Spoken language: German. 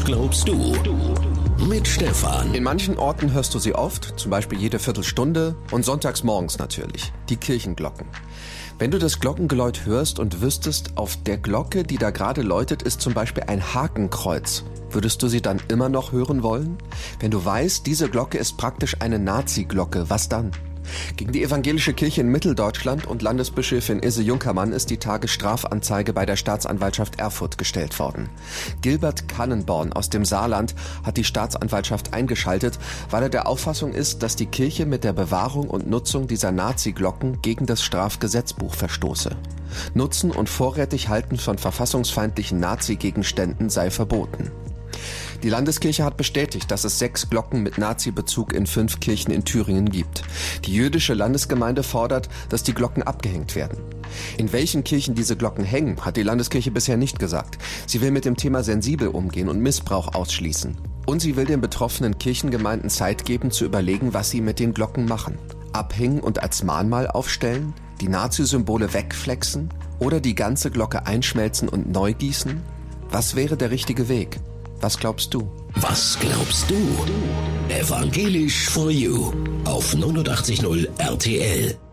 glaubst du? Mit Stefan. In manchen Orten hörst du sie oft, zum Beispiel jede Viertelstunde und sonntags morgens natürlich, die Kirchenglocken. Wenn du das Glockengeläut hörst und wüsstest, auf der Glocke, die da gerade läutet, ist zum Beispiel ein Hakenkreuz, würdest du sie dann immer noch hören wollen? Wenn du weißt, diese Glocke ist praktisch eine Nazi-Glocke, was dann? Gegen die evangelische Kirche in Mitteldeutschland und Landesbischöfin Ilse Junkermann ist die Tage Strafanzeige bei der Staatsanwaltschaft Erfurt gestellt worden. Gilbert Kannenborn aus dem Saarland hat die Staatsanwaltschaft eingeschaltet, weil er der Auffassung ist, dass die Kirche mit der Bewahrung und Nutzung dieser Nazi-Glocken gegen das Strafgesetzbuch verstoße. Nutzen und vorrätig Halten von verfassungsfeindlichen Nazi-Gegenständen sei verboten. Die Landeskirche hat bestätigt, dass es 6 Glocken mit Nazi-Bezug in 5 Kirchen in Thüringen gibt. Die jüdische Landesgemeinde fordert, dass die Glocken abgehängt werden. In welchen Kirchen diese Glocken hängen, hat die Landeskirche bisher nicht gesagt. Sie will mit dem Thema sensibel umgehen und Missbrauch ausschließen. Und sie will den betroffenen Kirchengemeinden Zeit geben, zu überlegen, was sie mit den Glocken machen. Abhängen und als Mahnmal aufstellen? Die Nazi-Symbole wegflexen? Oder die ganze Glocke einschmelzen und neu gießen? Was wäre der richtige Weg? Was glaubst du? Was glaubst du? Evangelisch for You auf 89.0 RTL.